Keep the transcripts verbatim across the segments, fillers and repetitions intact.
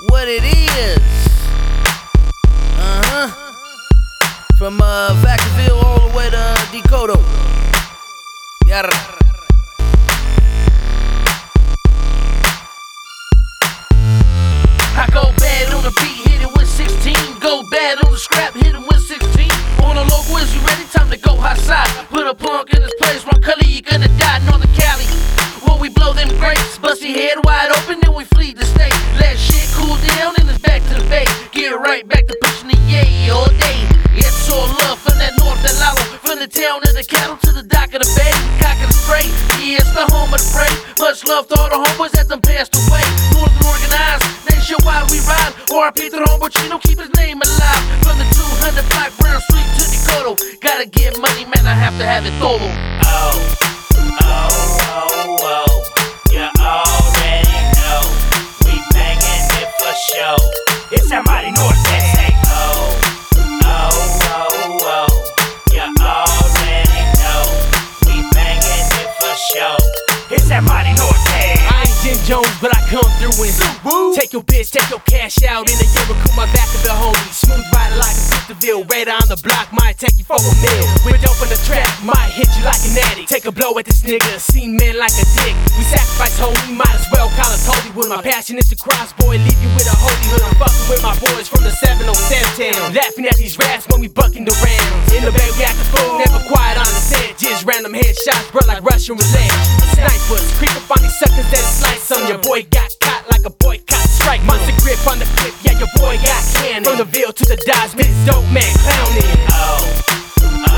what it is. Uh-huh. From uh, Vacaville all the way to Decoto. Yara. I go bad on the beat, hit it with sixteen. Go bad on the scrap, hit it with sixteen. On the local, is you ready? Time to go outside. Put a punk in his place, wrong color, you gonna die. Northern Cali, when we blow them grapes, bust your head wide open, then we flee the state. Let shit cool down, and it's back to the bay. Get right back to pushing the yay all day. It's all love from that north that lalo, from the town of the cattle to the dock of the bay. Cock of the spray, yeah, it's the home of the brave. Much love to all the homeboys that done passed away. Northern organized, nationwide we ride. R I P to the homeboy Chino, keep his name alive. From the two hundred block Brown Street to Decoto. Gotta get money, man, I have to have it todo. Oh, oh, oh, oh, you already know. We bangin' it for show. It's that mighty north that say oh, oh, oh, oh, you already know. We bangin' it for show. It's that mighty north that. I ain't Jim Jones, but I come through and Woo. Take your bitch, take your cash out in a year, recruit my Vacaville homie. Smooth rider like a Victorville, radar on the block, might take you for a meal. With dope on the track, might hit you like an addict. Take a blow at this nigga, see men like a dick. We sacrifice homie, might as well call us holy. With my passion is the cross, boy, leave you with a holy hood. I'm fucking with my boys from the seven oh seven town, laughing at these raps when we bucking the rounds. In the bay, we act a fool, never quiet on the set. Just random headshots, bro, like Russian roulette. Snipers, creep up on these suckers that slice on. Your boy got caught like a boycott strike. Monster grip on the clip, yeah, your boy got cannon. From the Ville to the Dodge, this dope man clowning. Oh, oh,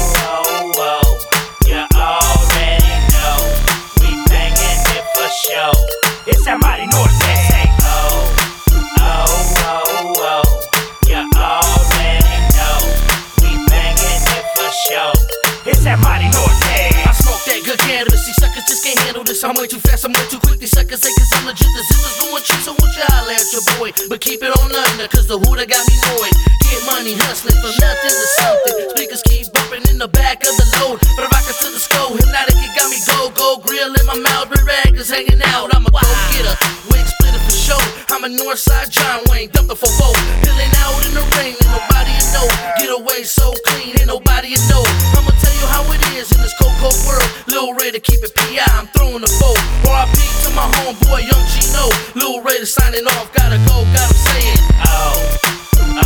oh, oh, you already know. We bangin' it for show. It's that mighty north that say oh, oh, oh, oh, you already know. We bangin' it for show. It's that mighty north that. I smoke that good cannabis, these suckers just can't handle this. I'm way too fast, I'm way too quick, these suckers say cause I'm legit. The zippers going cheap, so won't you holler at your boy. But keep it on under, cause the hooter got me annoyed. Get money hustling from nothing to something. Speakers keep bumping in the back of the load. But rockers to the skull, hypnotic, it got me go, go. Grill in my mouth, but rag is hanging out. I'm a go getter, wig splitter for show. I'm a Northside John Wayne, dumping for both. Peeling out in the rain, and nobody you know. Get away so clean, ain't nobody you know. I'ma tell you how it is in this cold, cold world. Lil Ray to keep it P I, I'm throwing the boat. R I P to my homeboy, Young Chino. Lil Ray to signing off, gotta go, got him saying oh, oh,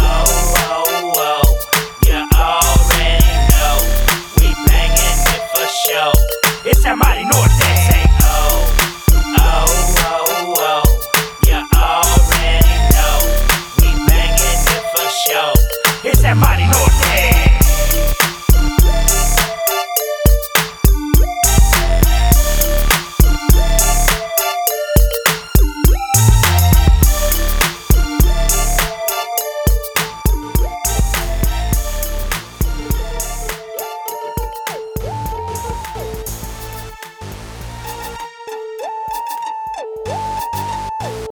oh, oh, you already know. We bangin' it for show. It's that mighty north that say oh, oh, oh, oh, you already know. We bangin' it for show. It's that mighty north.